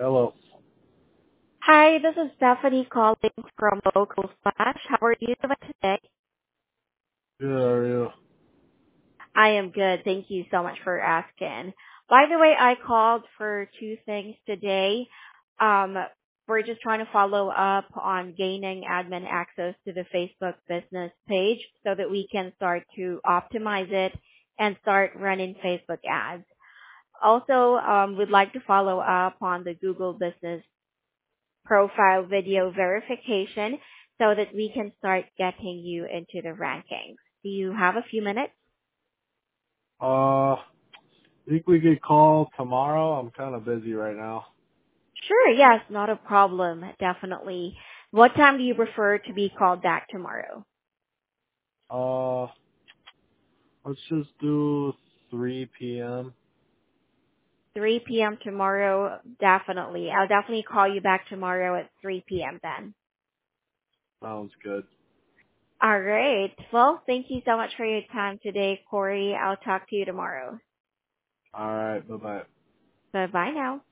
Hello. Hi, this is Stephanie calling from Local Splash. How are you doing today? Good, how are you? I am good. Thank you so much for asking. By the way, I called for two things today. Um, we're just trying to follow up on gaining admin access to the Facebook business page so that we can start to optimize it and start running Facebook ads. Also, we'd like to follow up on the Google business profile video verification so that we can start getting you into the rankings. Do you have a few minutes? Think we could call tomorrow? I'm kind of busy right now. Sure, yes, not a problem, definitely. What time do you prefer to be called back tomorrow? Uh, let's just do 3 p.m. 3 p.m. tomorrow, definitely. I'll definitely call you back tomorrow at 3 p.m. then. Sounds good. All right. Well, thank you so much for your time today, Corey. I'll talk to you tomorrow. Alright, bye-bye. Bye-bye now.